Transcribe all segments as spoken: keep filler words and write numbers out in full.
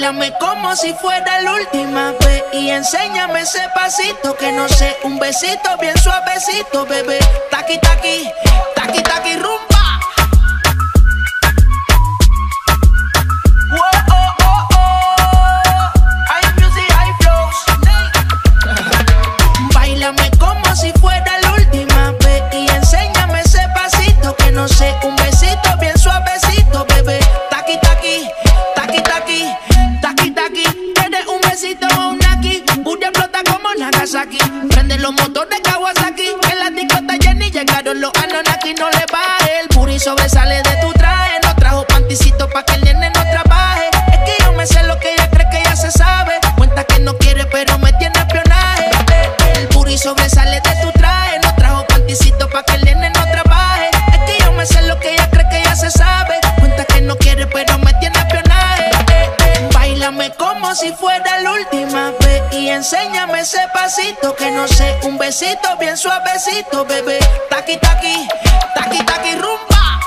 Báilame como si fuera la última vez y enséñame ese pasito que no sé, un besito bien suavecito, bebé. Taqui, taqui, taqui, taqui, rumba. Báilame como si fuera la última vez y enséñame ese pasito que no sé, un besito bien suavecito, bebé. Taqui, taqui, taqui, taqui, taqui, taqui. ¿Quieres un besito o un aquí? Booty explota como Nagasaki. Prende los motores Kawasaki. En la discota Jenny llegaron los Anunnaki. No le baje, el booty sobresale de tu traje. No trajo panticito pa' que el nene no trabaje. Es que yo me sé lo que ella cree que ya se sabe. Cuenta que no quiere pero me tiene espionaje. El booty sobresale de tu traje. No trajo panticito pa' que el nene no trabaje. Es que yo me sé lo que ella cree que ya se sabe. Cuenta que no quiere pero me tiene espionaje. Báilame como si fuera la última vez y enséñame ese pasito que no sé, un besito bien suavecito, bebé. Taqui, taqui, taqui, taqui, rumba.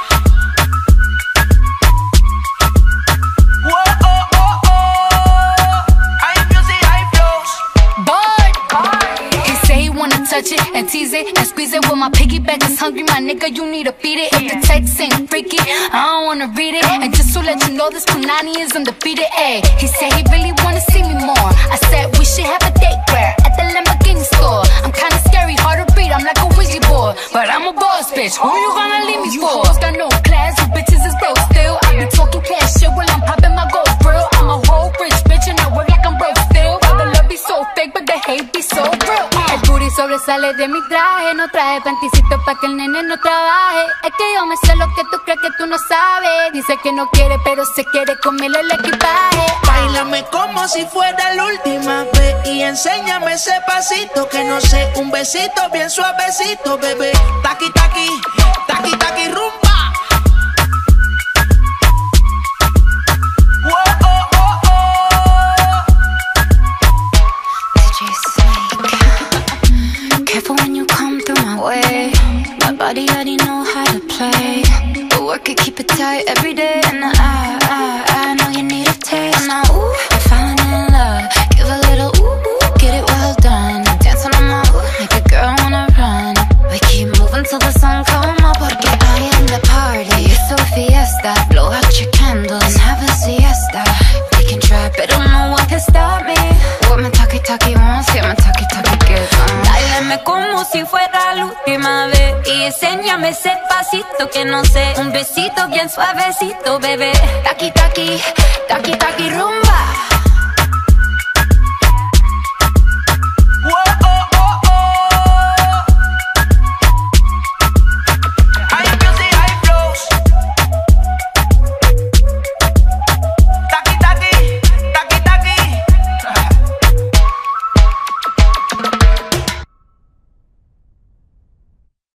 Touch it and tease it and squeeze it. When my piggyback is hungry, my nigga, you need to feed it. If the text ain't freaky, I don't wanna read it. And just to let you know, this Punani is undefeated. Ayy, he said he really wanna see me more. I said we should have a date where at the Lamborghini store. I'm kinda scary, hard to read, I'm like a Ouija board, but I'm a boss bitch. Who you gonna leave me for? You got no class, you bitches is broke still. I be talking cash shit while I'm popping my gold grill. I'm a whole rich bitch and I work like I'm broke still. But the love be so fake, but the hate be so real. El booty sobresale de mi traje, no traje panticito pa' que el nene no trabaje. Es que yo me sé lo que tú crees que tú no sabes. Dice que no quiere, pero se quiere comerle el equipaje. Báilame como si fuera la última vez y enséñame ese pasito que no sé, un besito bien suavecito, bebé. Taqui, taqui, taqui, taqui, rumba. Careful when you come through my way. My body already know how to play. But work it, keep it tight every day. And I, I, I know you need a taste. And now, ooh, I'm falling in love. Give a little ooh, ooh, get it well done. Dance on my ooh, make a girl wanna run. We keep moving till the sun come up. Porque I am the party. It's a fiesta. Blow out your candles and have a siesta. They can try, but no one can stop me. What my talkie talkie wants, yeah, my talkie talkie gets on. Báilame como si fuera la última vez y enséñame ese pasito que no sé, un besito bien suavecito, bebé. Taqui, taqui, taqui, taqui, rumba.